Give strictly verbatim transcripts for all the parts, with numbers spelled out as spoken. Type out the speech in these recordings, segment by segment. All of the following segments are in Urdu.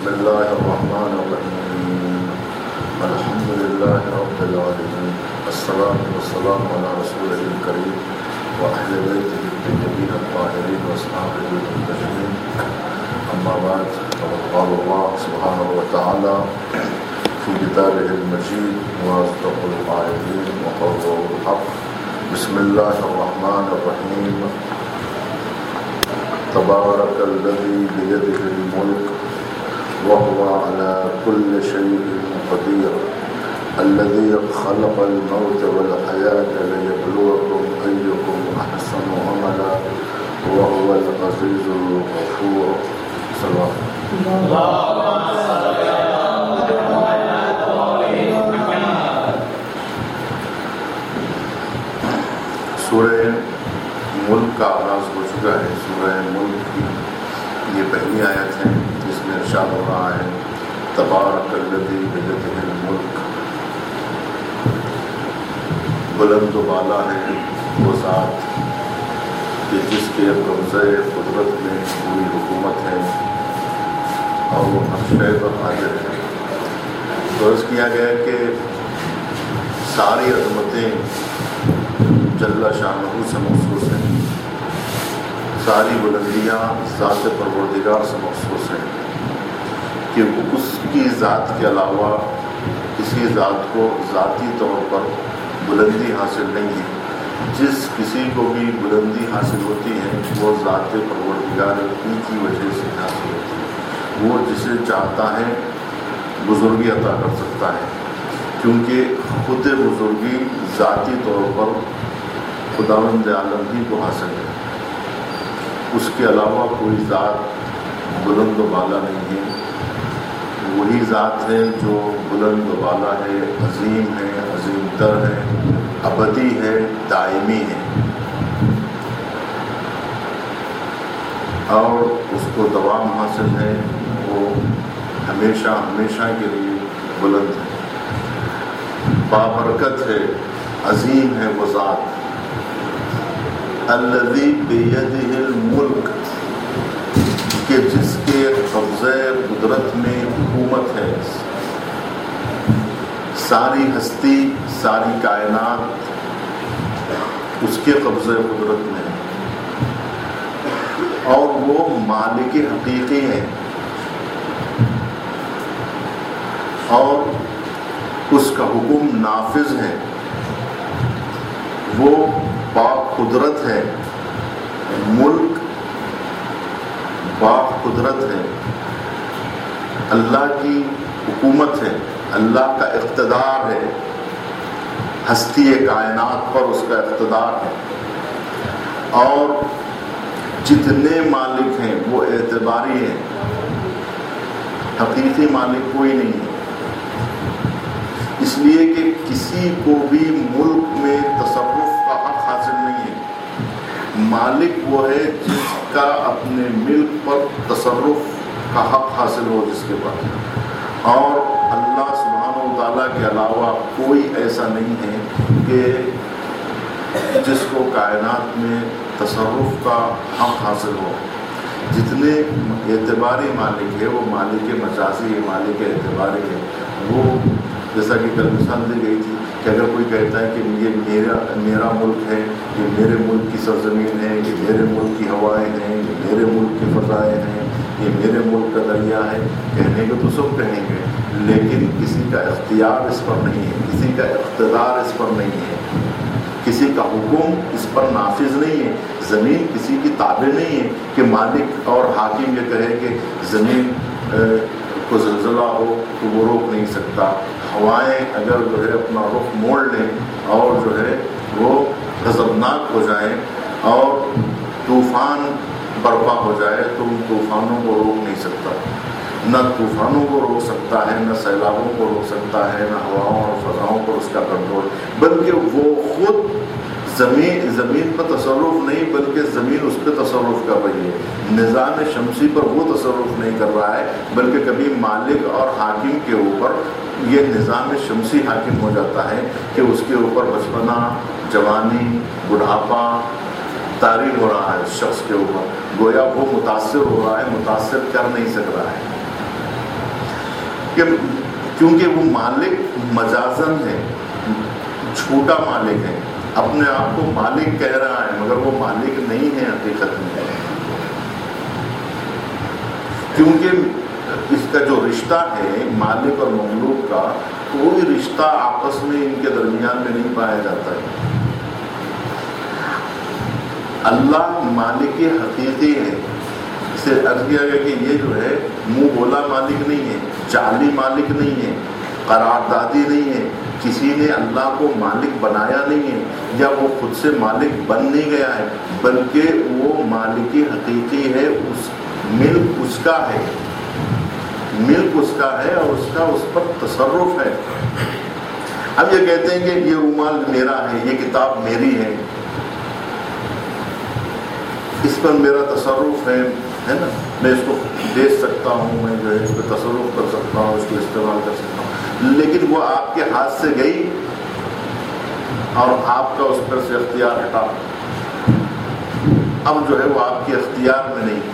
الله الرحمن الرحيم الحمد لله رب العالمين الصلاة والسلام على رسوله الكريم وأهل بيته الطيبين الطاهرين وأصحابه المنتجبين أما بعد فقد قال الله سبحانه وتعالى في كتابه المجيد وأصدق القائلين وقوله الحق بسم الله الرحمن الرحيم تبارك الذي بيده الملك وهو على كل شيء قدير الذي خلق الموت والحياة ليبلوكم أيكم أحسن عملا وهو العزيز الغفور. سلام. سورہ ملک کا آغاز ہو چکا ہے. سورہ ملک کی یہ پہلی آیت ہے جس میں ارشاد ہو رہا ہے تبارک الذی بیدہ الملک. بلند و بالا ہے وہ ذات کہ جس کے قبضہ قدرت میں پوری حکومت ہے اور وہ ہر شے پر قادر ہے. تو عرض کیا گیا کہ ساری عظمتیں جل شانہ سے مخصوص ہیں, ساری بلندیاں ذات پروردگار سے مخصوص ہیں کہ اس کی ذات کے علاوہ کسی ذات کو ذاتی طور پر بلندی حاصل نہیں ہے. جس کسی کو بھی بلندی حاصل ہوتی ہے وہ ذات پروردگار کی کی وجہ سے حاصل ہوتی ہے. وہ جسے چاہتا ہے بزرگی عطا کر سکتا ہے کیونکہ خود بزرگی ذاتی طور پر خداوند عالم ہی کو حاصل ہے. اس کے علاوہ کوئی ذات بلند و بالا نہیں ہے. وہی ذات ہے جو بلند و بالا ہے, عظیم ہے, عظیم تر ہے, ابدی ہے, دائمی ہے اور اس کو دوام حاصل ہے. وہ ہمیشہ ہمیشہ کے لیے بلند ہے, بابرکت ہے, عظیم ہے وہ ذات. الذی بیدہ الملک کہ جس کے قبضہ قدرت میں حکومت ہے. ساری ہستی ساری کائنات اس کے قبضہ قدرت میں ہے اور وہ مالک حقیقی ہے اور اس کا حکم نافذ ہے. وہ پاک قدرت ہے, ملک پاک قدرت ہے, اللہ کی حکومت ہے, اللہ کا اقتدار ہے, ہستی کائنات پر اس کا اقتدار ہے اور جتنے مالک ہیں وہ اعتباری ہیں, حقیقی مالک کوئی نہیں ہے. اس لیے کہ کسی کو بھی ملک میں تصرف کا حق حاصل نہیں ہے. مالک وہ ہے جس کا اپنے ملک پر تصرف کا حق حاصل ہو جس کے پاس, اور اللہ سبحانہ و تعالیٰ کے علاوہ کوئی ایسا نہیں ہے کہ جس کو کائنات میں تصرف کا حق حاصل ہو. جتنے اعتباری مالک ہے وہ مالک مجازی ہے, مالک اعتباری ہے. وہ جیسا کہ کل مثال دی گئی تھی کہ اگر کوئی کہتا ہے کہ یہ میرا میرا ملک ہے, یہ میرے ملک کی سرزمین ہے, یہ میرے ملک کی ہوائیں ہیں, یہ میرے ملک کی فضائیں ہیں, یہ میرے ملک کا دریا ہے, کہنے کو تو سب کہیں گے لیکن کسی کا اختیار اس پر نہیں ہے, کسی کا اقتدار اس پر نہیں ہے, کسی کا حکم اس پر نافذ نہیں ہے. زمین کسی کی تابع نہیں ہے کہ مالک اور حاکم یہ کہے کہ زمین کو زلزلہ ہو تو وہ روک نہیں سکتا. ہوائیں اگر جو ہے اپنا رخ موڑ لیں اور جو ہے وہ غضبناک ہو جائیں اور طوفان برپا ہو جائے تو ان طوفانوں کو روک نہیں سکتا. نہ طوفانوں کو روک سکتا ہے, نہ سیلابوں کو روک سکتا ہے, نہ ہواؤں اور فضاؤں پر اس کا کنٹرول, بلکہ وہ خود زمین زمین پر تصرف نہیں بلکہ زمین اس پہ تصرف کر رہی ہے. نظام شمسی پر وہ تصرف نہیں کر رہا ہے بلکہ کبھی مالک اور حاکم کے اوپر یہ نظام شمسی حاکم ہو جاتا ہے کہ اس کے اوپر بچپنا, جوانی, بڑھاپا طاری ہو رہا ہے اس شخص کے اوپر. گویا وہ متاثر ہو رہا ہے, متاثر کر نہیں سک رہا ہے. کہ کیونکہ وہ مالک مجازن ہے، چھوٹا مالک ہے، اپنے آپ کو مالک کہہ رہا ہے مگر وہ مالک نہیں ہے حقیقت میں، کیونکہ اس کا جو رشتہ ہے مالک اور مملوک کا، کوئی رشتہ آپس میں ان کے درمیان میں نہیں پایا جاتا ہے۔ اللہ مالک حقیقی ہے، سے عرض کیا گیا کہ یہ جو ہے منہ بولا مالک نہیں ہے، جعلی مالک نہیں ہے، قراردادی نہیں ہے، کسی نے اللہ کو مالک بنایا نہیں ہے یا وہ خود سے مالک بن نہیں گیا ہے، بلکہ وہ مالک حقیقی ہے، اس ملک اس کا ہے، ملک اس کا ہے اور اس کا اس پر تصرف ہے۔ اب یہ کہتے ہیں کہ یہ رومال میرا ہے، یہ کتاب میری ہے، اس پر میرا تصرف ہے ہے نا، میں اس کو دیکھ سکتا ہوں، میں جو ہے اس پہ تصرف کر سکتا ہوں، اس کو استعمال کر سکتا ہوں، لیکن وہ آپ کے ہاتھ سے گئی اور آپ کا اس پر سے اختیار ہٹا، اب جو ہے وہ آپ کے اختیار میں نہیں۔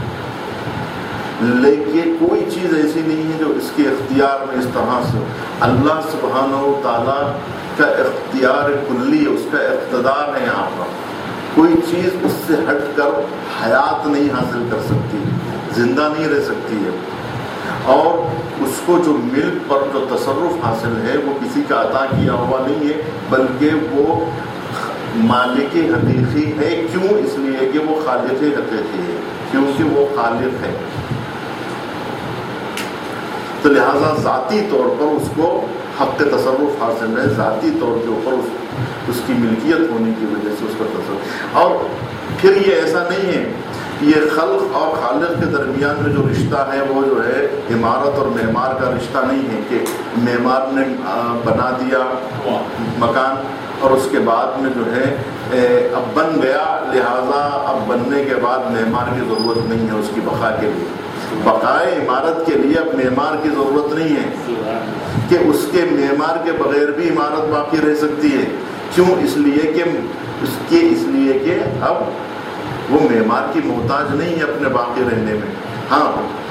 لیکن کوئی چیز ایسی نہیں ہے جو اس کے اختیار میں اس طرح سے، اللہ سبحانہ و تعالیٰ کا اختیار کلی، اس کا اقتدار ہے یہاں پر، کوئی چیز اس سے ہٹ کر حیات نہیں حاصل کر سکتی، زندہ نہیں رہ سکتی ہے، اور اس کو جو ملک پر جو تصرف حاصل ہے وہ کسی کا عطا کیا ہوا نہیں ہے، بلکہ وہ مالک حقیقی ہے۔ کیوں؟ اس لیے کہ وہ خالق حقیقی ہے، کیونکہ وہ خالق ہے، تو لہذا ذاتی طور پر اس کو حق تصرف حاصل ہے، ذاتی طور کے اوپر اس اس کی ملکیت ہونے کی وجہ سے اس کا تصرف۔ اور پھر یہ ایسا نہیں ہے، یہ خلق اور خالق کے درمیان میں جو رشتہ ہے وہ جو ہے عمارت اور معمار کا رشتہ نہیں ہے کہ معمار نے بنا دیا مکان اور اس کے بعد میں جو ہے اب بن گیا، لہذا اب بننے کے بعد معمار کی ضرورت نہیں ہے اس کی بقا کے لیے، بقائے عمارت کے لیے اب معمار کی ضرورت نہیں ہے کہ اس کے معمار کے بغیر بھی عمارت باقی رہ سکتی ہے۔ کیوں؟ اس لیے کہ اس کے اس لیے کہ اب وہ معمار کی محتاج نہیں ہے اپنے باقی رہنے میں، ہاں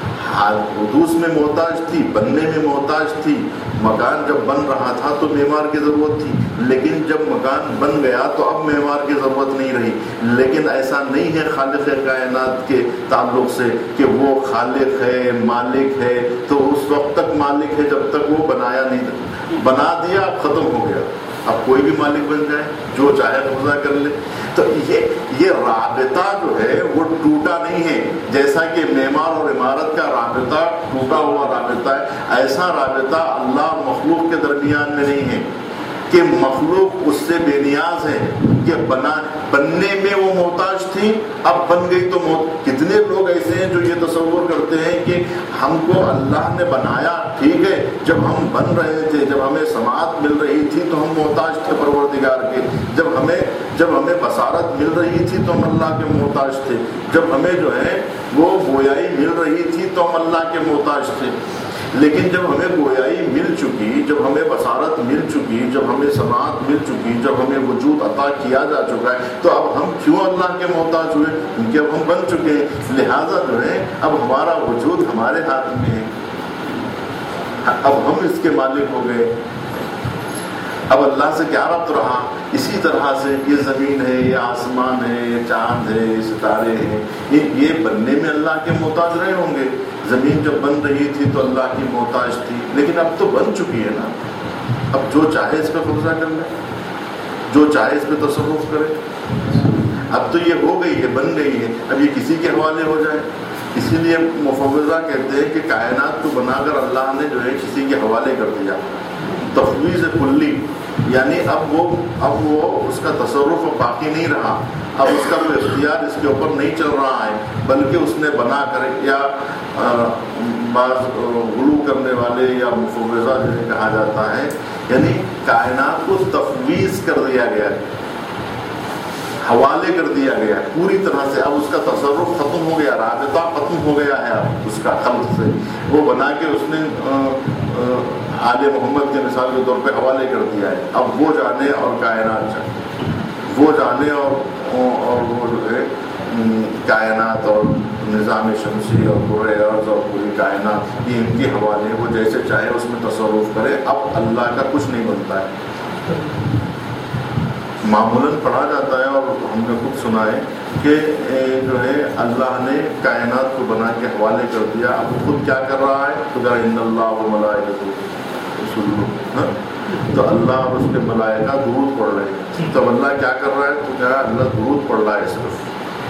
حدوث میں محتاج تھی، بننے میں محتاج تھی، مکان جب بن رہا تھا تو معمار کی ضرورت تھی، لیکن جب مکان بن گیا تو اب معمار کی ضرورت نہیں رہی۔ لیکن ایسا نہیں ہے خالق کائنات کے تعلق سے کہ وہ خالق ہے، مالک ہے، تو اس وقت تک مالک ہے جب تک وہ بنایا نہیں، بنا دیا اب ختم ہو گیا، اب کوئی بھی مالک بن جائے، جو چاہے قبضہ کر لے۔ تو یہ یہ رابطہ جو ہے وہ ٹوٹا نہیں ہے، جیسا کہ معمار اور عمارت کا رابطہ ٹوٹا ہوا رابطہ ہے، ایسا رابطہ اللہ اور مخلوق کے درمیان میں نہیں ہے کہ مخلوق اس سے بے نیاز ہے کہ بنا بننے میں وہ محتاج تھی، اب بن گئی تو موت۔ کتنے لوگ ایسے ہیں جو یہ تصور کرتے ہیں کہ ہم کو اللہ نے بنایا، ٹھیک ہے، جب ہم بن رہے تھے، جب ہمیں سماعت مل رہی تھی تو ہم محتاج تھے پروردگار کے، جب ہمیں جب ہمیں بصارت مل رہی تھی تو ہم اللہ کے محتاج تھے، جب ہمیں جو ہے وہ گویائی مل رہی تھی تو ہم اللہ کے محتاج تھے۔ لیکن جب ہمیں گویائی مل چکی، جب ہمیں بصارت مل چکی، جب ہمیں سماعت مل چکی، جب ہمیں وجود عطا کیا جا چکا ہے، تو اب ہم کیوں اللہ کے محتاج ہوئے؟ کیونکہ اب ہم بن چکے ہیں، لہٰذا جو ہے اب ہمارا وجود ہمارے ہاتھ میں ہے، اب ہم اس کے مالک ہو گئے۔ اب اللہ سے کیا ربط رہا؟ اسی طرح سے یہ زمین ہے، یہ آسمان ہے، یہ چاند ہے، یہ ستارے ہیں، یہ بننے میں اللہ کے محتاج رہے ہوں گے۔ زمین جب بن رہی تھی تو اللہ کی محتاج تھی، لیکن اب تو بن چکی ہے نا، اب جو چاہے اس پہ قبضہ کر لے، جو چاہے اس پہ تصرف کرے، اب تو یہ ہو گئی ہے، بن گئی ہے، اب یہ کسی کے حوالے ہو جائے۔ اسی لیے مفوضہ کہتے ہیں کہ کائنات کو بنا کر اللہ نے جو ہے کسی کے حوالے کر دیا، تفویض کلی، یعنی اب وہ اب وہ اس کا تصرف اب باقی نہیں رہا، اب اس کا کوئی اختیار اس کے اوپر نہیں چل رہا ہے، بلکہ اس نے بنا کر، یا بعض غلو کرنے والے یا مفوضہ جنہیں کہا جاتا ہے، یعنی کائنات کو تفویض کر دیا گیا ہے، حوالے کر دیا گیا ہے پوری طرح سے، اب اس کا تصرف ختم ہو گیا، رابطہ ختم ہو گیا ہے اب اس کا خلق سے، وہ بنا کے اس نے آل محمد کے مثال کے طور پہ حوالے کر دیا ہے، اب وہ جانے اور کائنات جانے، وہ جانے اور اور وہ جو ہے कायनात और निज़ाम शमसी और पूरे अर्ज़ और पूरी कायनात ये इनके हवाले, वो जैसे चाहे उसमें तसर्रुफ़ करे। अब अल्लाह का कुछ नहीं बनता है। मामूलन पढ़ा जाता है और हमने खुद सुना है कि जो है अल्लाह ने कायनात को बना के हवाले कर दिया। अब खुद क्या कर रहा है? तो कहा इन्नल्लाह व मलाइकतुहु युसल्लून, तो अल्लाह और उसके मलाइका दुरूद पढ़ रहे हैं। तो अल्लाह क्या कर रहा है? तो कहा अल्लाह दुरूद पढ़ रहा है सिर्फ।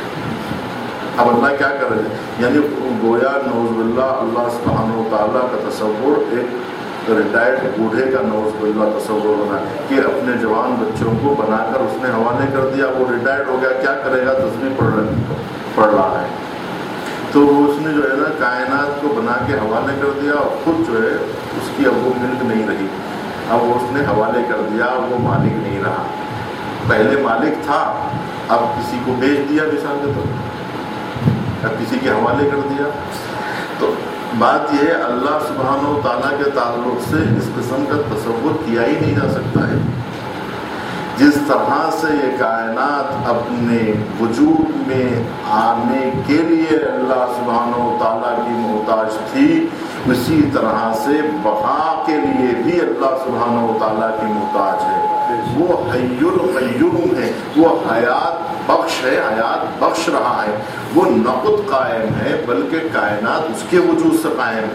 अब अल्लाह क्या कर रहे हैं? यानी गोया नौज़ुबिल्लाह अल्लाह सुब्हानहु व तआला का तसव्वुर एक रिटायर्ड बूढ़े का नौज़ुबिल्लाह तसव्वुर बना कि अपने जवान बच्चों को बनाकर उसने हवाले कर दिया। वो रिटायर्ड हो गया, क्या करेगा? तस्बीह पढ़ रहा पढ़ रहा है। तो उसने जो है ना कायनात को बना के हवाले कर दिया और खुद जो है उसकी अब वो मिल्क नहीं रही। अब उसने हवाले कर दिया, वो मालिक नहीं रहा। पहले मालिक था, अब किसी को बेच दिया मिसाल के तौर पर, अब किसी के हवाले कर दिया। तो बात यह है अल्लाह सुब्हानहु व तआला के ताल्लुक से इस किस्म का तसव्वुर किया ही नहीं जा सकता है। जिस तरह से ये कायनात अपने वजूद में आने के लिए अल्लाह सुब्हानहु व तआला की मोहताज थी, उसी तरह से बका के लिए भी अल्लाह सुब्हानहु व तआला की मोहताज है। वो हय्युल क़य्यूम है, वो हयात बख्श है, हयात बख्श रहा है। वो नक़द कायम है, बल्कि कायनात उसके वजूद से कायम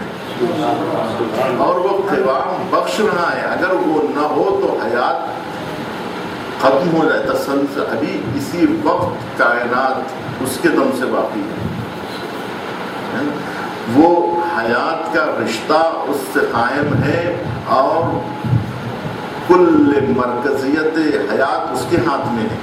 है और वो क़िवाम बख्श रहा है। अगर वो न हो तो हयात खत्म हो जाए, तसलसल। अभी इसी वक्त कायनात उसके दम से बाकी है। वो हयात का रिश्ता उससे कायम है और कुल मरकजियत हयात उसके हाथ में है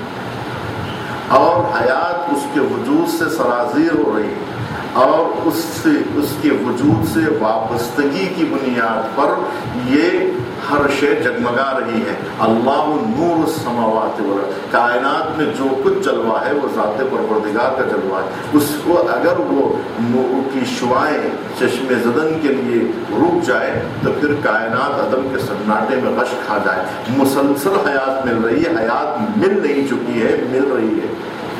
और हयात उसके वजूद से सराजीर हो रही है और उससे उसके वजूद से वाबस्तगी की बुनियाद पर ये हर शे जगमगा रही है। अल्लाह नूर समावात वल अर्द, कायनात में जो कुछ जलवा है वो ज़ात परवरदिगार का जलवा है। उसको अगर वो नूर की शुआएं चश्मे ज़दन के लिए रुक जाए तो फिर कायनात अदम के सन्नाटे में गश खा जाए। मुसलसल हयात मिल रही है, हयात मिल नहीं चुकी है, मिल रही है।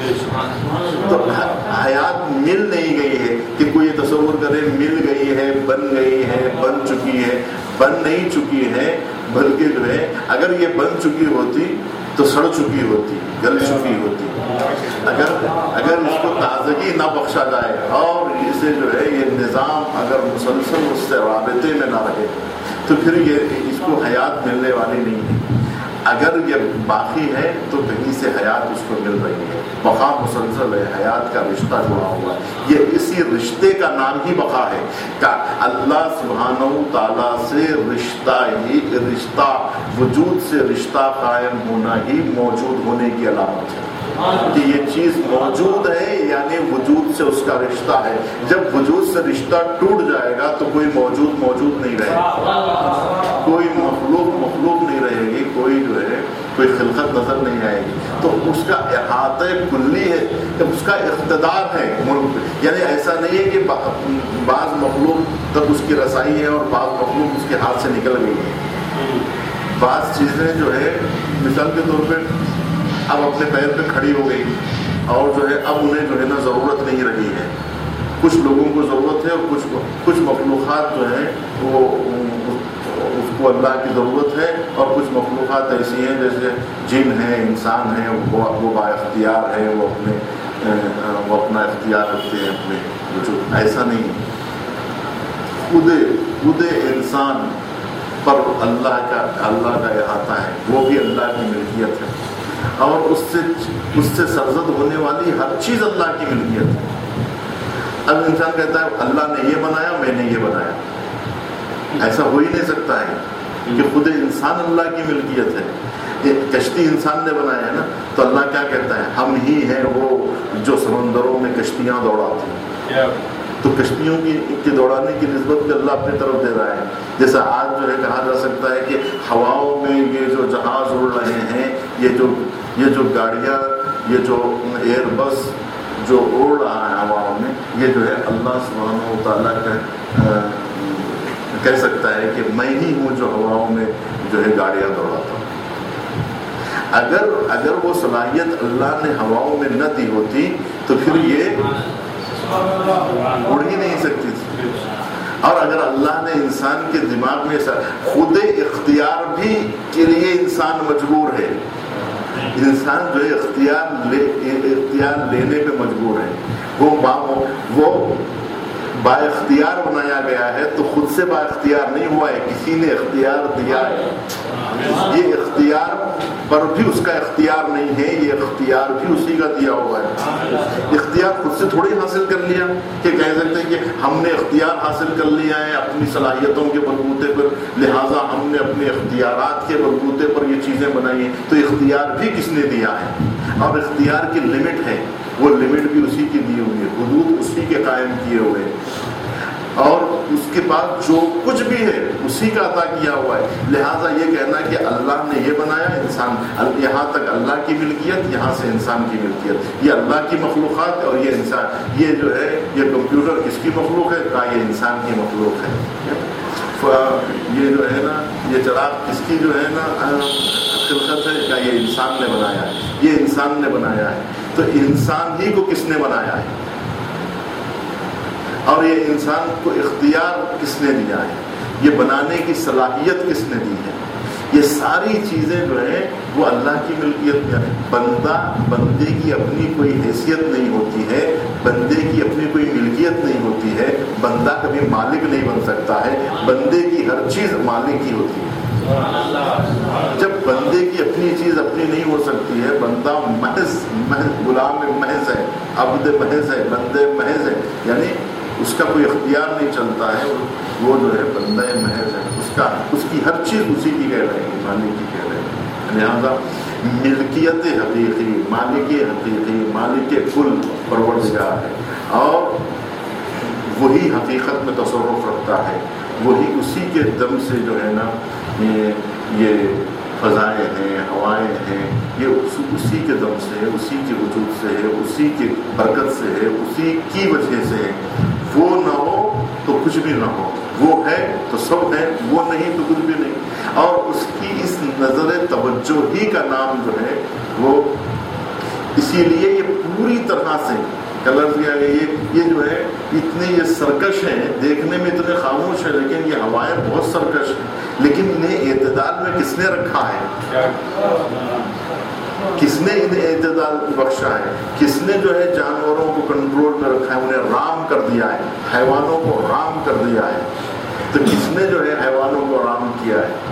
तो हयात मिल नहीं गई है कि कोई तसव्वुर करे मिल गई है, बन गई है, बन चुकी है। बन नहीं चुकी है, बल्कि जो है अगर ये बन चुकी होती तो सड़ चुकी होती, गल चुकी होती। अगर अगर इसको ताजगी ना बख्शा जाए और इसे जो है ये निज़ाम अगर मुसलसल उससे राबते में ना रहे तो फिर ये इसको हयात मिलने वाली नहीं है। अगर ये बाकी है तो कहीं से हयात उसको मिल रही है। बका मुसलसल है, हयात का रिश्ता जुड़ा हुआ है। ये इसी रिश्ते का नाम ही बका है का अल्लाह सुब्हानहु तआला से रिश्ता ही रिश्ता वजूद से रिश्ता कायम होना ही मौजूद होने की अलामत है कि ये चीज़ मौजूद है, यानी वजूद से उसका रिश्ता है। जब वजूद से रिश्ता टूट जाएगा तो कोई मौजूद मौजूद नहीं रहेगा, कोई मखलूक मखलूक नहीं रहेगी, कोई जो है कोई खिलकत नजर नहीं आएगी। तो उसका इहाता कुल्ली है, जब उसका इख्तिदार है मुल्क, यानी ऐसा नहीं है कि बाज़ मखलूक तक उसकी रसाई है और बाज़ मखलूक उसके हाथ से निकल गई है। बाज़ चीज़ें जो है मिसाल के तौर पर अब अपने पैर पे खड़ी हो गई और जो है अब उन्हें जो है ना ज़रूरत नहीं रही है। कुछ लोगों को ज़रूरत है और कुछ कुछ मखलूक़ात जो हैं वो उसको अल्लाह की ज़रूरत है और कुछ मखलूक़ात ऐसी हैं जैसे जिन हैं, इंसान हैं, वो वो बाइख्तियार है, वो अपने वो अपना इख्तियार रखते हैं अपने वजूद। ऐसा नहीं है, खुद खुद इंसान पर अल्लाह का अल्लाह का इहाता है, वो भी अल्लाह की मिल्कियत है और उससे उससे सरजद होने वाली हर चीज़ अल्लाह की मिल्कियत है। अब इंसान कहता है अल्लाह ने ये बनाया, मैंने ये बनाया, ऐसा हो ही नहीं सकता है कि खुद इंसान अल्लाह की मिल्कियत है। कश्ती इंसान ने बनाया है ना, तो अल्लाह क्या कहता है, हम ही हैं वो जो समंदरों में कश्तियाँ दौड़ाते हैं। तो कश्तियों की के दौड़ाने की निस्बत भी अल्लाह अपनी तरफ दे रहा है। जैसा आज जो है कहा जा सकता है कि हवाओं में ये जो जहाज़ उड़ रहे हैं, ये जो ये जो गाड़ियाँ, ये जो एयरबस जो उड़ रहा है हवाओं में, ये जो है अल्लाह सुब्हानहु व तआला का कह सकता है कि मैं ही हूँ जो हवाओं में जो है गाड़ियाँ दौड़ाता हूँ। اگر اگر وہ صلاحیت اللہ نے ہواؤں میں نہ دی ہوتی تو پھر یہ اڑ ہی نہیں سکتی تھی. اور اگر اللہ نے انسان کے دماغ میں خود اختیار بھی کے لیے انسان مجبور ہے, انسان جو ہے اختیار لے اختیار لینے پہ مجبور ہے. وہ با وہ با اختیار بنایا گیا ہے تو خود سے با اختیار نہیں ہوا ہے, کسی نے اختیار دیا ہے. یہ اختیار پر بھی اس کا اختیار نہیں ہے, یہ اختیار بھی اسی کا دیا ہوا ہے. اختیار خود سے تھوڑی حاصل کر لیا کہ کہہ سکتے ہیں کہ ہم نے اختیار حاصل کر لیا ہے اپنی صلاحیتوں کے بلبوتے پر, لہٰذا ہم نے اپنے اختیارات کے بلبوتے پر یہ چیزیں بنائی ہیں. تو اختیار بھی کس نے دیا ہے, اور اختیار کی لمٹ ہے, وہ لمٹ بھی اسی کی دی ہوئی ہے, حدود اسی کے قائم کیے ہوئے ہیں, اور اس کے بعد جو کچھ بھی ہے اسی کا عطا کیا ہوا ہے. لہٰذا یہ کہنا کہ اللہ نے یہ بنایا, انسان یہاں تک اللہ کی ملکیت, یہاں سے انسان کی ملکیت, یہ اللہ کی مخلوقات اور یہ انسان, یہ جو ہے یہ کمپیوٹر کس کی مخلوق ہے, کہا یہ انسان کی مخلوق ہے. یہ جو ہے نا یہ چراغ کس کی جو ہے نا خلقت ہے, کہا یہ انسان نے بنایا ہے, یہ انسان نے بنایا ہے. تو انسان ہی کو کس نے بنایا ہے, اور یہ انسان کو اختیار کس نے دیا ہے, یہ بنانے کی صلاحیت کس نے دی ہے. یہ ساری چیزیں جو ہیں وہ اللہ کی ملکیت میں. بندہ بندے کی اپنی کوئی حیثیت نہیں ہوتی ہے, بندے کی اپنی کوئی ملکیت نہیں ہوتی ہے, بندہ کبھی مالک نہیں بن سکتا ہے, بندے کی ہر چیز مالک ہی ہوتی ہے. جب بندے کی اپنی چیز اپنی نہیں ہو سکتی ہے, بندہ محض محض غلام محض ہے, عبد محض ہے, بندے محض ہے, یعنی اس کا کوئی اختیار نہیں چلتا ہے, وہ جو ہے بندہ محض ہے, اس کا اس کی ہر چیز اسی کی کہہ رہے ہیں, مالک کی کہہ رہے ہیں. لہٰذا ملکیت حقیقی, مالک حقیقی, مالک کل پروردگار ہے, اور وہی حقیقت میں تصرف رکھتا ہے. وہی اسی کے دم سے جو ہے نا یہ یہ فضائیں ہیں, ہوائیں ہیں, یہ اسی کے دم سے ہے, اسی کے وجود سے ہے, اسی کی برکت سے ہے, اسی کی وجہ سے ہے. وہ نہ ہو تو کچھ بھی نہ ہو, وہ ہے تو سب ہے, وہ نہیں تو کچھ بھی نہیں. اور اس کی اس نظر توجہ ہی کا نام جو ہے وہ, اسی لیے یہ پوری طرح سے کلر دیا گیا. یہ یہ جو ہے اتنے یہ سرکش ہیں, دیکھنے میں اتنے خاموش ہیں, لیکن یہ ہوائیں بہت سرکش ہیں. لیکن انہیں اعتدال میں کس نے رکھا ہے, کس نے انہیں اعتدال بخشا ہے, کس نے جو ہے جانوروں کو کنٹرول میں رکھا ہے, انہیں رام کر دیا ہے, حیوانوں کو رام کر دیا ہے. تو کس نے جو ہے حیوانوں کو رام کیا ہے.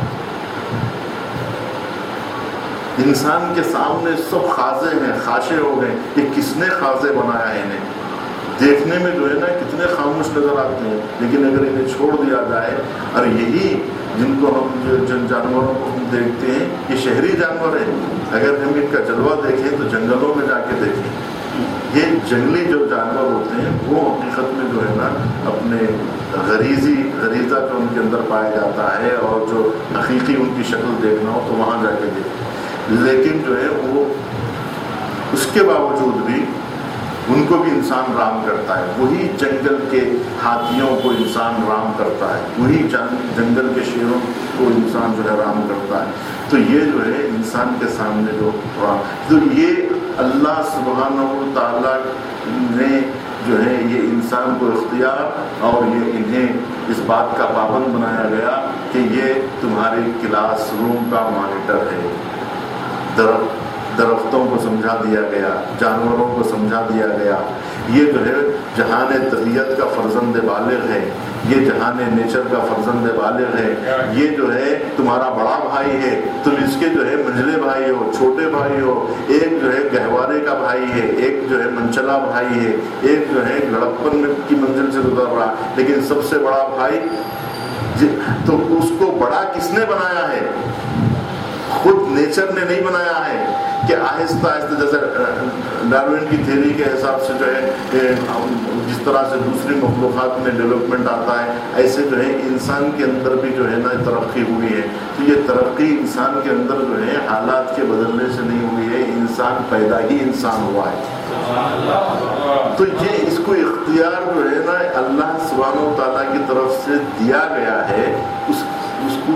انسان کے سامنے سب خاضے ہیں, خاشے ہو گئے. یہ کس نے خاضے بنایا ہے انہیں, دیکھنے میں جو ہے نا کتنے خاموش نظر آتے ہیں, لیکن اگر انہیں چھوڑ دیا جائے, اور یہی جن کو ہم جن جانوروں کو ہم دیکھتے ہیں یہ شہری جانور ہیں, اگر ہم ان کا جلوہ دیکھیں تو جنگلوں میں جا کے دیکھیں. یہ جنگلی جو جانور ہوتے ہیں وہ حقیقت میں جو ہے نا اپنے غریزی غریزہ جو ان کے اندر پایا جاتا ہے, اور جو حقیقی ان کی شکل دیکھنا ہو تو وہاں جا کے دیکھیں. لیکن جو ہے وہ اس کے باوجود بھی ان کو بھی انسان رام کرتا ہے. وہی جنگل کے ہاتھیوں کو انسان رام کرتا ہے, وہی جنگل کے شیروں کو انسان جو ہے رام کرتا ہے. تو یہ جو ہے انسان کے سامنے جو رام, تو یہ اللہ سبحانہ و تعالیٰ نے جو ہے یہ انسان کو اختیار اور یہ انہیں اس بات کا پابند بنایا گیا کہ یہ تمہارے کلاس روم کا مانیٹر ہے. درخت درختوں کو سمجھا دیا گیا, جانوروں کو سمجھا دیا گیا. یہ جو ہے جہان طبیعت کا فرزند بالغ ہے, یہ جہان نیچر کا فرزند بالغ ہے. یہ جو ہے تمہارا بڑا بھائی ہے, تم اس کے جو ہے منجلے بھائی ہو, چھوٹے بھائی ہو. ایک جو ہے گہوارے کا بھائی ہے, ایک جو ہے منچلا بھائی ہے, ایک جو ہے لڑکپن کی منزل سے گزر رہا, لیکن سب سے بڑا بھائی. تو اس کو بڑا کس نے بنایا ہے, خود نیچر نے نہیں بنایا ہے کہ آہستہ آہستہ, جیسے ڈارون کی تھیوری کے حساب سے جو ہے جس طرح سے دوسری مخلوقات میں ڈیولپمنٹ آتا ہے, ایسے جو ہے انسان کے اندر بھی جو ہے نا ترقی ہوئی ہے. تو یہ ترقی انسان کے اندر جو ہے حالات کے بدلنے سے نہیں ہوئی ہے, انسان پیدا ہی انسان ہوا ہے. تو یہ اس کو اختیار جو ہے نا اللہ سبحانہ و تعالیٰ کی طرف سے دیا گیا ہے, اس اس کو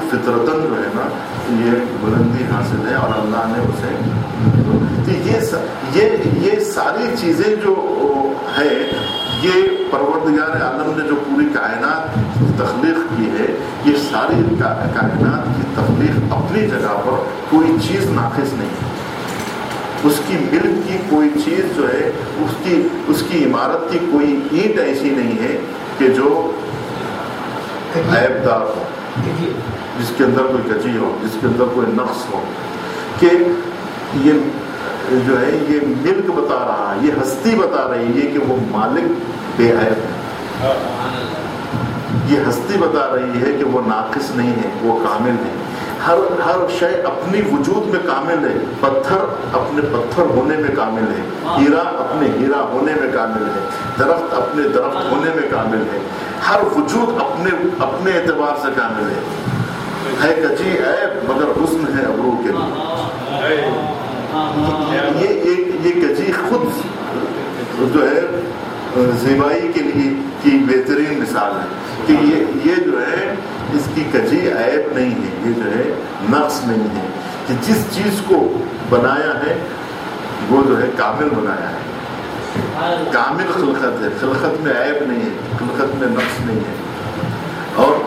फितरतन जो है ना ये बुलंदी हासिल है और अल्लाह ने उसे, तो ये ये ये सारी चीज़ें जो है ये परवरदिगार आलम ने जो पूरी कायनात तख्लीक की है, ये सारी का, कायनात की तख्लीक अपनी जगह पर कोई चीज़ नाक़िस नहीं है। उसकी मिल्क की कोई चीज़ जो है, उसकी उसकी इमारत की कोई ईंट ऐसी नहीं है कि जो ऐबदार हो, जिसके अंदर कोई कजी हो, जिसके अंदर कोई नक्स हो, कि ये जो है ये मिल्क बता रहा है, ये हस्ती बता रही है कि वो मालिक बेऐब है, ये हस्ती बता रही है कि वो नाक़िस नहीं है, वो कामिल है। हर हर शय अपनी वजूद में कामिल है। पत्थर अपने पत्थर होने में कामिल है, हीरा अपने हीरा होने में कामिल है, दरख्त अपने दरख्त होने में कामिल है। हर वजूद अपने अपने एतबार से कामिल है। है कजी ऐब मगर हुस्न है अबरू के लिए। ये एक ये कजी खुद जो है ज़िबाई के लिए की बेहतरीन मिसाल है कि ये ये जो है इसकी कजी ऐब नहीं है, ये जो है नक्स नहीं है, कि जिस चीज़ को बनाया है वो जो है कामिल बनाया है, कामिल खिलकत है, खिलकत में ऐब नहीं है, खिलकत में नक्स नहीं है। और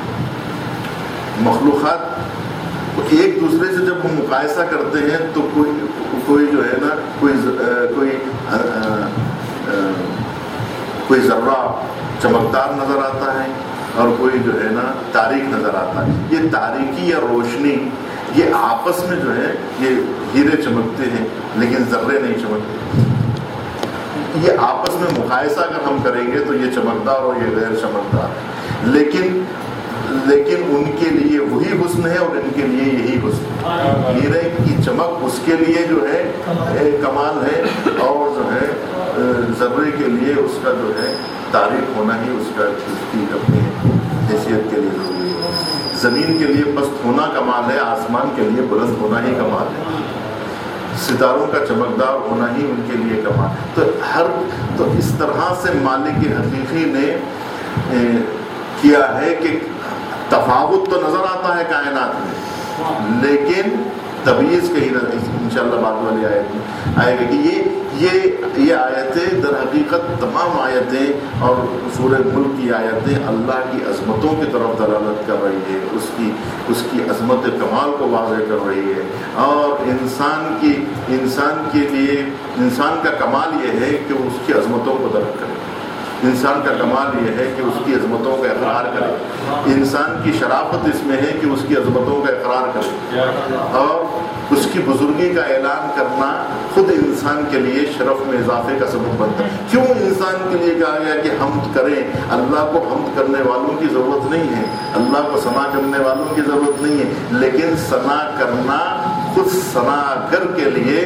मखलूक़ात एक दूसरे से जब हम मुकायसा करते हैं तो कोई कोई जो है ना कोई कोई आ, आ, आ, कोई ज़र्रा चमकदार नज़र आता है और कोई जो है ना तारीक नज़र आता है। ये तारीकी या रोशनी ये आपस में जो है ये हीरे चमकते हैं लेकिन ज़र्रे नहीं चमकते। ये आपस में मुकायसा अगर हम करेंगे तो ये चमकदार और ये गैर चमकदार, लेकिन लेकिन उनके लिए वही हुस्न है और इनके लिए यही हुस्न। हीरे की चमक उसके लिए जो है कमाल है और जो है ज़र्रे के लिए उसका जो है तारीफ होना ही उसका उसकी अपनी हैसियत के लिए ज़रूरी है। ज़मीन के लिए पस्त होना कमाल है, आसमान के लिए बुलंद होना ही कमाल है, सितारों का चमकदार होना ही उनके लिए कमाल। तो हर तो इस तरह से मालिक हकीकी ने ए, किया है कि तफावुत तो नज़र आता है कायनात में, लेकिन तमीज़ कहीं इंशाअल्लाह बाद वाली आयत में आएगा कि ये ये ये आयतें दर हकीकत तमाम आयतें और सूरह मुल्क की आयतें अल्लाह की अज़मतों की तरफ दलालत कर रही है, उसकी उसकी अज़मत कमाल को वाज़ेह कर रही है। और इंसान की इंसान के लिए इंसान का कमाल ये है कि उसकी अज़मतों को दर्क करे, इंसान का कमाल ये है कि उसकी अज़मतों का इक़रार करे, इंसान की शराफत इसमें है कि उसकी अज़मतों का इक़रार करे और उसकी बुजुर्गी का ऐलान करना खुद इंसान के लिए शरफ में इजाफे का सबब बनता है। क्यों इंसान के लिए कहा गया कि हमद करें? अल्लाह को हमद करने वालों की ज़रूरत नहीं है, अल्लाह को सना करने वालों की ज़रूरत नहीं है, लेकिन सना करना खुद सनागर के लिए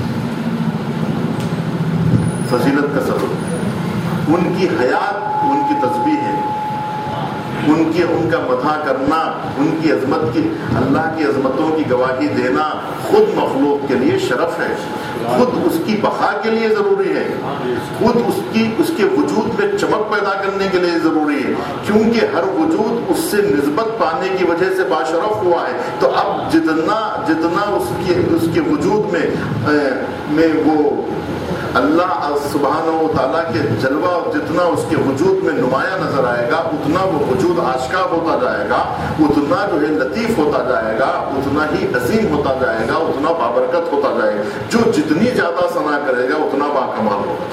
फजीलत का सबब है। उनकी हयात उनकी तस्बीह है, उनकी उनका मदह करना, उनकी अजमत की अल्लाह की अजमतों की गवाही देना खुद मखलूक के लिए शरफ है, खुद उसकी बका के लिए ज़रूरी है, खुद उसकी उसके वजूद में चमक पैदा करने के लिए ज़रूरी है, क्योंकि हर वजूद उससे निस्बत पाने की वजह से बाशरफ हुआ है। तो अब जितना जितना उसके उसके वजूद में में वो अल्लाह सुब्हानहू व तआला के जलवा जितना उसके वजूद में नुमाया नजर आएगा, उतना वो वजूद आशका होता जाएगा, उतना जो है लतीफ़ होता जाएगा, उतना ही अजीम होता जाएगा, उतना बाबरकत होता जाएगा। जो जितनी ज़्यादा सना करेगा उतना बाकमाल होगा।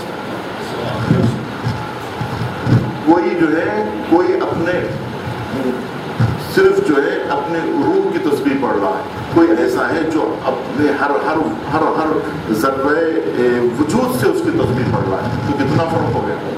कोई जो है कोई अपने सिर्फ जो है अपने रूह की तस्बीह पढ़ रहा है, कोई ऐसा है जो अपने हर हर हर हर ज़र्रे वजूद से उसकी तस्बीह पढ़ रहा है। तो कितना फ़र्क हो गया?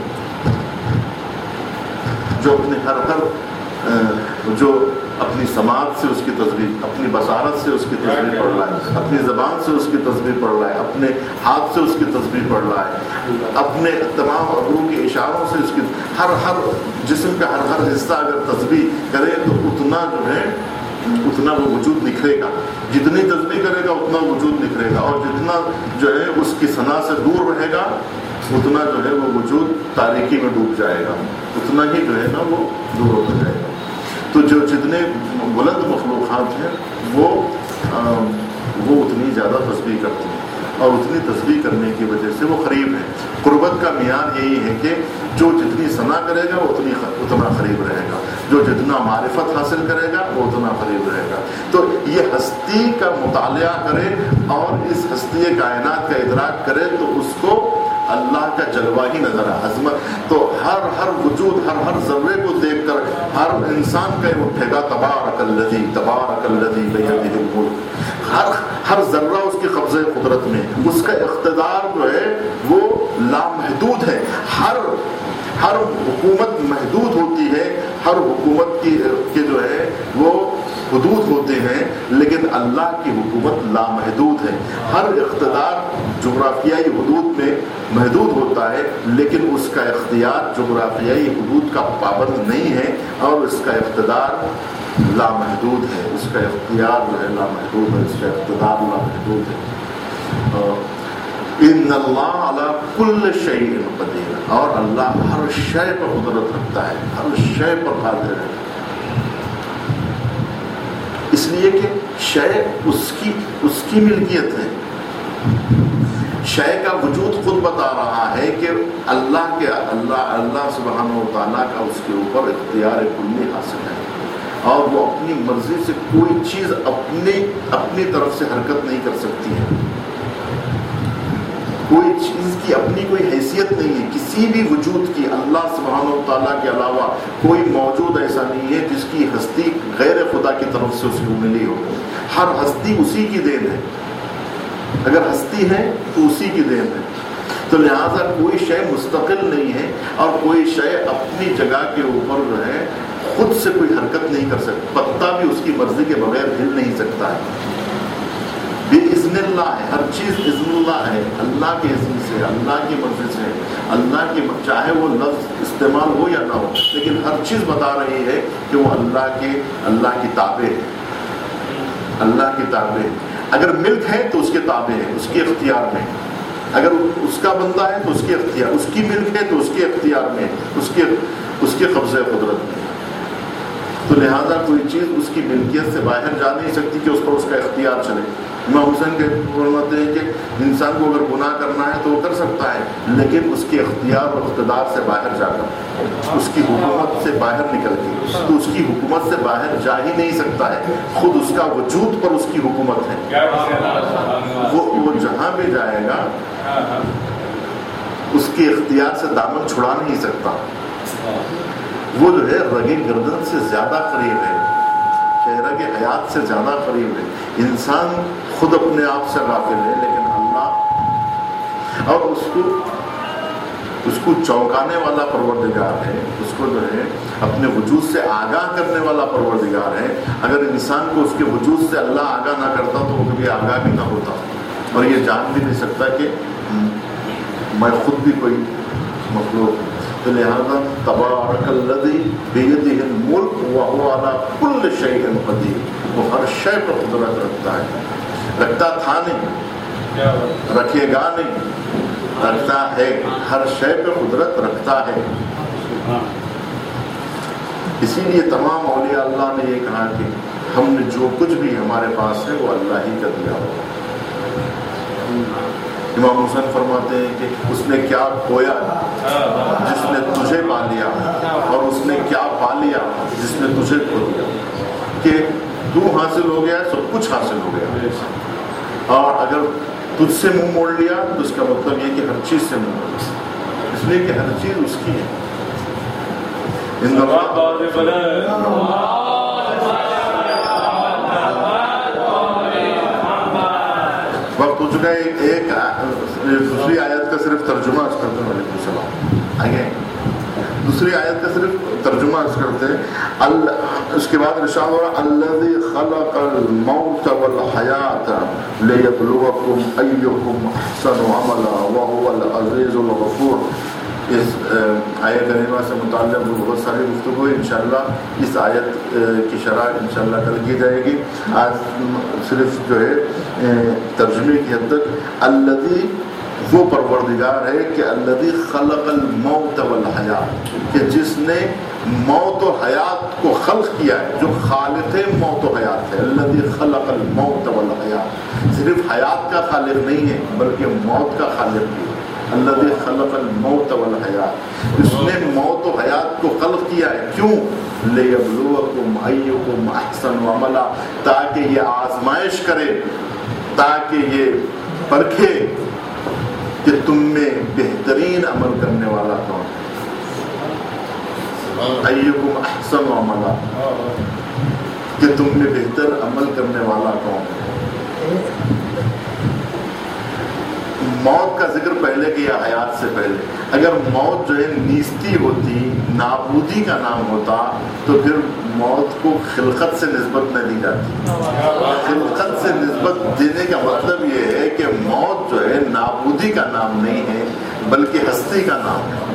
जो अपने हर हर जो अपनी समात से उसकी तस्बीह, अपनी बसारत से उसकी तस्बीह पढ़ रहा है, अपनी ज़बान से उसकी तस्बीह पढ़ रहा है, अपने हाथ से उसकी तस्बीह पढ़ रहा है, अपने तमाम अबरू के इशारों से उसकी हर हर जिस्म का हर हर हिस्सा अगर तस्बीह करे तो उतना जो है उतना वो वजूद निखरेगा। जितनी तस्बीह करेगा उतना वजूद निखरेगा, और जितना जो है उसकी सना से दूर रहेगा उतना जो है वो वजूद तारीकी में डूब जाएगा, उतना ही जो है ना वो दूर होता जाएगा। तो जो जितने बुलंद मखलूक़ात हैं वो आ, वो उतनी ज़्यादा तस्बीह करती हैं और उतनी तस्बीह करने की वजह से वो करीब है। कुर्बत का मियार यही है कि जो जितनी सना करेगा वो उतनी उतना करीब रहेगा, जो जितना मारिफत हासिल करेगा वो उतना करीब रहेगा। तो ये हस्ती का मुतालिया करे और इस हस्ती कायनात का इदराक करे तो उसको अल्लाह का जलवा ही नजर आए, अजमत। तो हर हर वजूद, हर हर जर्रे को देखकर हर इंसान का उठेगा तबारकल्लज़ी तबारकल्लज़ी बियदिहिल मुल्क। हर हर जर्रा उसके कब्ज़े कुदरत में, उसका इख्तिदार जो है वो लामहदूद है। हर हर हुकूमत महदूद होती है, हर हुकूमत की के जो है वो हुदूद होते हैं, लेकिन अल्लाह की हुकूमत लामहदूद है। हर इख्तिदार जोग्राफियाई हुदूद में महदूद होता है, लेकिन उसका इख्तियार जोग्राफियाई हुदूद का पाबंद नहीं है और उसका इख्तिदार लामहदूद है। उसका इख्तियार जो है लामहदूद है, उसका इख्तिदार लामहदूद है। इन्नल्लाह अला कुल्ल शैइन क़दीर, और अल्लाह हर शय पर कुदरत रखता है, हर शय पर कादिर है। इसलिए कि शय उसकी उसकी मिल्कियत है। शय का वजूद खुद बता रहा है कि अल्लाह के अल्लाह अल्लाह सुब्हानहू व तआला का उसके ऊपर इख्तियार कुल्ली हासिल है और वो अपनी मर्जी से कोई चीज़ अपने अपनी तरफ से हरकत नहीं कर सकती है। कोई चीज़ की अपनी कोई हैसियत नहीं है किसी भी वजूद की। अल्लाह सुब्हानहू व तआला के अलावा कोई मौजूद ऐसा नहीं है जिसकी हस्ती गैर खुदा की तरफ से उसको मिली हो। हर हस्ती उसी की देन है, अगर हस्ती है तो उसी की देन है। तो लिहाजा कोई शय मुस्तकिल नहीं है और कोई शय अपनी जगह के ऊपर जो है खुद से कोई हरकत नहीं कर सकता। पत्ता भी उसकी मर्जी के बगैर हिल नहीं सकता है। बिइज़्निल्लाह है, हर चीज़ इज़्निल्लाह है, अल्लाह के इज़्न से, अल्लाह की मर्जी से, अल्लाह की, चाहे वो लफ्ज़ इस्तेमाल हो या ना हो, लेकिन हर चीज़ बता रही है कि वो अल्लाह के अल्लाह की ताबे है, अल्लाह की ताबे है। अगर मिल्क है तो उसके ताबे है, उसके इख्तियार में। अगर उसका बंदा है तो उसके इख्तियार, उसकी मिल्क है तो उसके इख्तियार में, उसके उसके कब्ज़े कुदरत में। तो लिहाजा कोई चीज़ उसकी मिल्कियत से बाहर जा नहीं सकती कि उस पर उसका इख्तियार चले। इमाम हुसैन के फरमाते हैं कि इंसान को अगर गुनाह करना है तो वो कर सकता है, लेकिन उसके इख्तियार और इख्तिदार से बाहर जाकर, उसकी हुकूमत से बाहर निकल के, तो उसकी हुकूमत से बाहर जा ही नहीं सकता है। खुद उसका वजूद पर उसकी हुकूमत है। वो वो जहाँ भी जाएगा उसके इख्तियार से दामन छुड़ा नहीं सकता। वो जो है रगे गर्दन से ज़्यादा करीब है, चेहरा के हयात से ज़्यादा करीब है। इंसान खुद अपने आप से गाफिल है, लेकिन अल्लाह और उसको उसको चौंकाने वाला परवरदिगार है, उसको जो है अपने वजूद से आगाह करने वाला परवरदिगार है। अगर इंसान को उसके वजूद से अल्लाह आगाह ना करता तो वो कभी आगाह भी ना होता और ये जान भी नहीं सकता कि मैं खुद भी कोई मखलूक हूँ। तो लिहाजा तबारकल्लज़ी बियदिहिल मुल्क व हुवा अला कुल्लि शैइन क़दीर, वो हर शय पर कुदरत रखता है। रखता था नहीं, रखेगा नहीं, रखता है, हर शय पर कुदरत रखता है। इसीलिए तमाम औलिया अल्लाह ने ये कहा कि हमने जो कुछ भी हमारे पास है वो अल्लाह ही का दिया हुआ। इमाम हुसैन फरमाते हैं कि उसने क्या खोया जिसने तुझे पा लिया, और उसने क्या पा लिया जिसने तुझे खो दिया। कि तू हासिल हो गया, सब कुछ हासिल हो गया, और अगर तुझसे मुंह मोड़ लिया तो उसका मतलब ये कि हर चीज़ से मुंह मोड़ लिया, इसलिए कि हर चीज़ उसकी है। वक्त हो चुका है। एक दूसरी आयत का सिर्फ तर्जुमा अर्ज करते हैं, आगे दूसरी आयत का सिर्फ तर्जुमा अर्ज करते हैं। उसके बाद इरशाद हो रहा अल्लज़ी खलक़ल मौत वल हयात लियब्लुवकुम अय्युकुम अहसनु अमला व हुवल अज़ीज़ुल गफ़ूर। इस आयत करीमा से मुताल्लिक़ बहुत सारी गुफ्तगू इंशाअल्लाह इस आयत की शरह इंशाअल्लाह कल की जाएगी। आज सिर्फ जो है तर्जुमे की हद तक अल्लज़ी वो परवरदिगार है कि अल्लज़ी खलक़ल मौत वल हयात, कि जिसने موت و حیات کو خلق کیا ہے، جو خالق موت و حیات ہے، الذی خلق الموت والحیات، صرف حیات کا خالق نہیں ہے بلکہ موت کا خالق بھی ہے، الذی خلق الموت والحیات، اس نے موت و حیات کو خلق کیا ہے، کیوں؟ لیبلوکم ایکم احسن عملا، تاکہ یہ آزمائش کرے، تاکہ یہ پرکھے کہ تم میں بہترین عمل کرنے والا کون ہے، ایکم احسن عملا، کہ تم میں بہتر عمل کرنے والا کون ہے۔ موت کا ذکر پہلے کیا حیات سے پہلے، اگر موت جو ہے نیستی ہوتی، نابودی کا نام ہوتا، تو پھر موت کو خلقت سے نسبت نہ دی جاتی۔ خلقت سے نسبت دینے کا مطلب یہ ہے کہ موت جو ہے نابودی کا نام نہیں ہے بلکہ ہستی کا نام ہے۔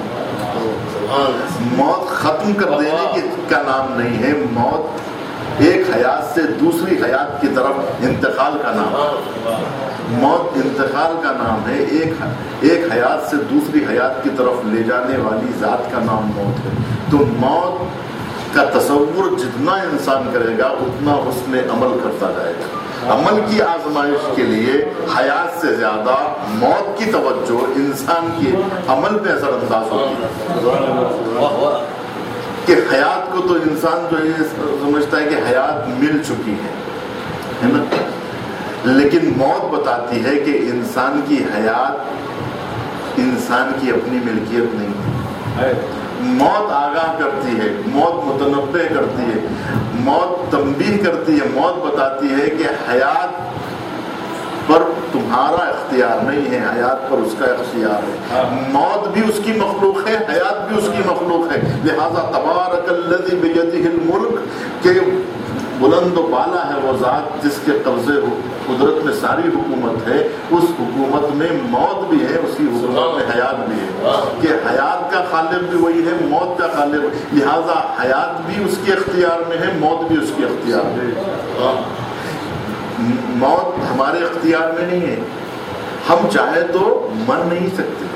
موت ختم کر دینے کا نام نہیں ہے، موت ایک حیات سے دوسری حیات کی طرف انتقال کا نام ہے۔ موت انتقال کا نام ہے، ایک ایک حیات سے دوسری حیات کی طرف لے جانے والی ذات کا نام موت ہے۔ تو موت کا تصور جتنا انسان کرے گا اتنا اس میں عمل کرتا جائے گا۔ عمل کی آزمائش کے لیے حیات سے زیادہ موت کی توجہ انسان کے عمل پہ اثر انداز ہوتی ہے، کہ حیات کو تو انسان جو ہے سمجھتا ہے کہ حیات مل چکی ہے نا، لیکن موت بتاتی ہے کہ انسان کی حیات انسان کی اپنی ملکیت نہیں ہے۔ موت آگاہ کرتی ہے، موت متنبع کرتی ہے، موت تنبیہ کرتی ہے، موت بتاتی ہے کہ حیات پر تمہارا اختیار نہیں ہے، حیات پر اس کا اختیار ہے۔ موت بھی اس کی مخلوق ہے، حیات بھی اس کی مخلوق ہے، لہذا تبارک الذی بیدہ الملک، کہ بلند و بالا ہے وہ ذات جس کے قبضے قدرت میں ساری حکومت ہے، اس حکومت میں موت بھی ہے، اسی حکومت میں حیات بھی ہے، کہ حیات کا خالق بھی وہی ہے، موت کا خالق، لہذا حیات بھی اس کے اختیار میں ہے، موت بھی اس کے اختیار میں ہے۔ موت ہمارے اختیار میں نہیں ہے، ہم چاہے تو مر نہیں سکتے،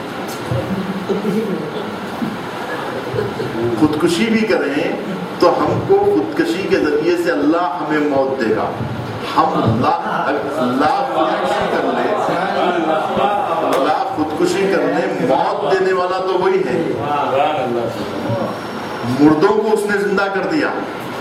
خودکشی بھی کریں تو ہم کو خودکشی کے ذریعے سے اللہ ہمیں موت دے گا۔ ہم اللہ اللہ خودکشی کر لے، اللہ خودکشی کر لے، موت دینے والا تو وہی ہے۔ مردوں کو اس نے زندہ کر دیا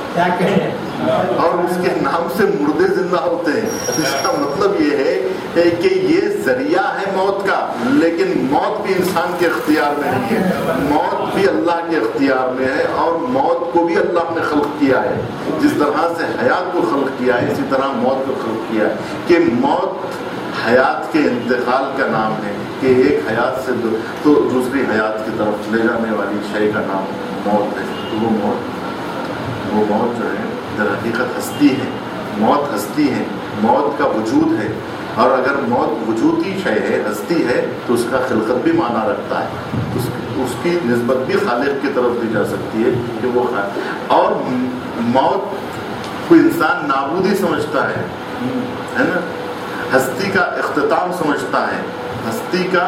اور اس کے نام سے مردے زندہ ہوتے ہیں۔ اس کا مطلب یہ ہے کہ یہ ذریعہ ہے موت کا، لیکن موت بھی انسان کے اختیار میں نہیں ہے، موت بھی اللہ کے اختیار میں ہے، اور موت کو بھی اللہ نے خلق کیا ہے۔ جس طرح سے حیات کو خلق کیا ہے اسی طرح موت کو خلق کیا ہے، کہ موت حیات کے انتقال کا نام ہے، کہ ایک حیات سے تو دوسری حیات کی طرف لے جانے والی شے کا نام موت ہے۔ تو وہ موت وہ موت جو ہے در حقیقت ہستی ہے، موت ہستی ہے، موت کا وجود ہے، اور اگر موت وجودی شے ہے، ہستی ہے، تو اس کا خلقت بھی معنی رکھتا ہے، اس, اس کی نسبت بھی خالق کی طرف دی جا سکتی ہے کہ وہ خالق۔ اور موت کو انسان نابودی سمجھتا ہے ہے نا، ہستی کا اختتام سمجھتا ہے، ہستی کا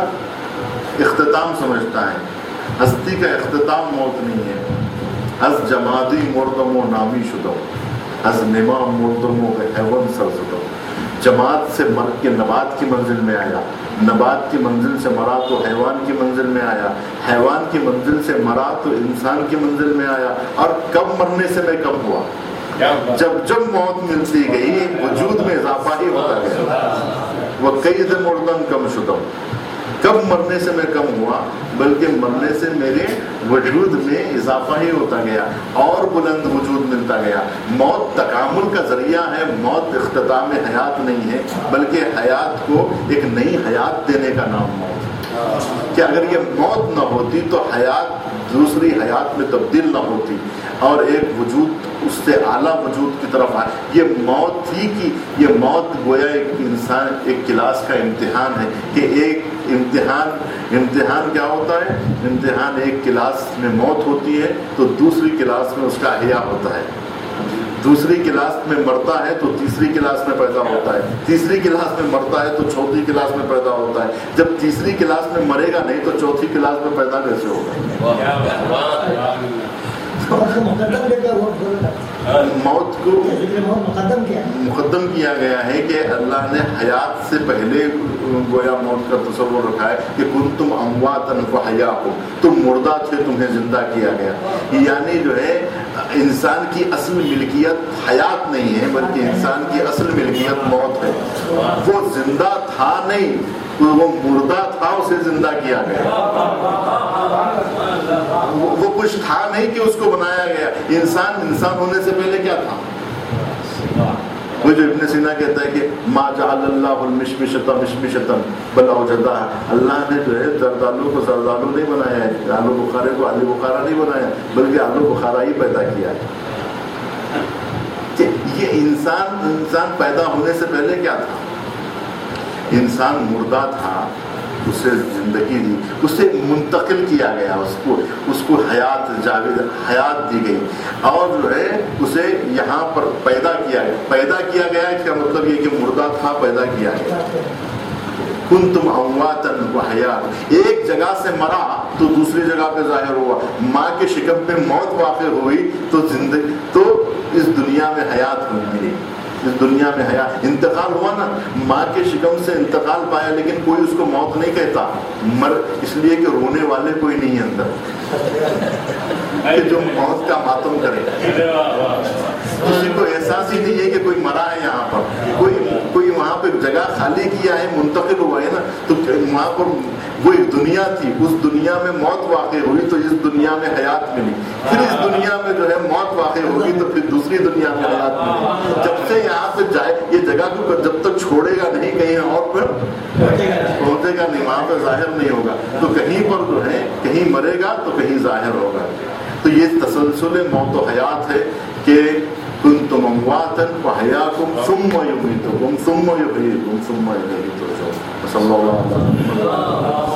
اختتام سمجھتا ہے، ہستی کا اختتام موت نہیں ہے۔ از جمادی مردم و نامی شدم، از نما مردم و حیوان سر زدم، جماعت سے مر کے نبات کی منزل میں آیا، نبات کی منزل سے مرا تو حیوان کی منزل میں آیا، حیوان کی منزل سے مرا تو انسان کی منزل میں آیا، اور کب مرنے سے میں کم ہوا؟ جب جب موت ملتی گئی وجود میں اضافہ ہی ہوتا گیا۔ وقید مردن کم شدم، کب مرنے سے میں کم ہوا؟ بلکہ مرنے سے میرے وجود میں اضافہ ہی ہوتا گیا اور بلند وجود ملتا گیا۔ موت تکامل کا ذریعہ ہے، موت اختتام حیات نہیں ہے، بلکہ حیات کو ایک نئی حیات دینے کا نام موت ہے، کہ اگر یہ موت نہ ہوتی تو حیات دوسری حیات میں تبدیل نہ ہوتی اور ایک وجود اس سے اعلیٰ وجود کی طرف آئے۔ یہ موت ہی کی یہ موت گویا ایک انسان ایک کلاس کا امتحان ہے، کہ ایک امتحان امتحان کیا ہوتا ہے؟ امتحان ایک کلاس میں موت ہوتی ہے تو دوسری کلاس میں اس کا احیاء ہوتا ہے، دوسری کلاس میں مرتا ہے تو تیسری کلاس میں پیدا ہوتا ہے، تیسری کلاس میں مرتا ہے تو چوتھی کلاس میں پیدا ہوتا ہے، جب تیسری کلاس میں مرے گا نہیں تو چوتھی کلاس میں پیدا کیسے ہوگا؟ مقدم لے کر موت کو مقدم کیا مقدم کیا گیا ہے کہ اللہ نے حیات سے پہلے گویا موت کا تصور رکھا ہے کہ کنتم امواتن فاحیاکم، تم مردہ تھے تمہیں زندہ کیا گیا. یعنی جو ہے انسان کی اصل ملکیت حیات نہیں ہے بلکہ انسان کی اصل ملکیت موت ہے. وہ زندہ تھا نہیں، وہ مردہ تھا، اسے زندہ کیا گیا. وہ کچھ تھا نہیں کہ اس کو بنایا گیا. انسان انسان ہونے سے پہلے کیا تھا؟ وہ جو ابن سینا کہتا ہے کہ ما جعل اللہ المشمشۃ مشمشۃ بل اوجدها، اللہ نے جو ہے زردالو کو زردالو نہیں بنایا ہے، آلو بخارے کو آلو بخارا نہیں بنایا، بلکہ آلو بخارا ہی پیدا کیا ہے. کہ یہ انسان انسان پیدا ہونے سے پہلے کیا تھا؟ انسان مردہ تھا، اسے زندگی دی، اسے منتقل کیا گیا، اس کو اس کو حیات جاوید حیات دی گئی، اور جو ہے اسے یہاں پر پیدا کیا گیا. پیدا کیا گیا اس کا مطلب یہ کہ مردہ تھا، پیدا کیا گیا. کنتم امواتن وحیات، ایک جگہ سے مرا تو دوسری جگہ پہ ظاہر ہوا. ماں کے شکم میں موت واقع ہوئی تو زندگی، تو اس دنیا میں حیات ملی. اس دنیا میں حیات، انتقال ہوا نا، ماں کے شکم سے انتقال پایا، لیکن کوئی اس کو موت نہیں کہتا. مر اس لیے کہ رونے والے کوئی نہیں ہے اندر کہ جو موت کا ماتم کرے. کسی کو احساس ہی نہیں ہے کہ کوئی مرا ہے یہاں پر، کوئی کوئی وہاں پہ جگہ خالی کیا ہے، منتقل ہوا ہے نا. تو وہاں پر وہ ایک دنیا تھی، اس دنیا میں موت واقع ہوئی تو اس دنیا میں حیات ملی. پھر اس دنیا میں جو ہے موت واقع ہوگی تو پھر دوسری دنیا میں حیات ملی. جب سے یہاں سے جائے یہ جگہ کو جب تک چھوڑے گا نہیں کہیں اور پر پہنچے گا نہیں، وہاں پہ ظاہر نہیں ہوگا. تو کہیں پر جو ہے کہیں مرے گا تو کہیں ظاہر ہوگا. تو یہ تسلسل موت و حیات ہے کہ کنتم امواتن فاحیاکم ثم یمیتکم ثم یحییکم ثم الیہ ترجعون. صلی اللہ علیہ وسلم.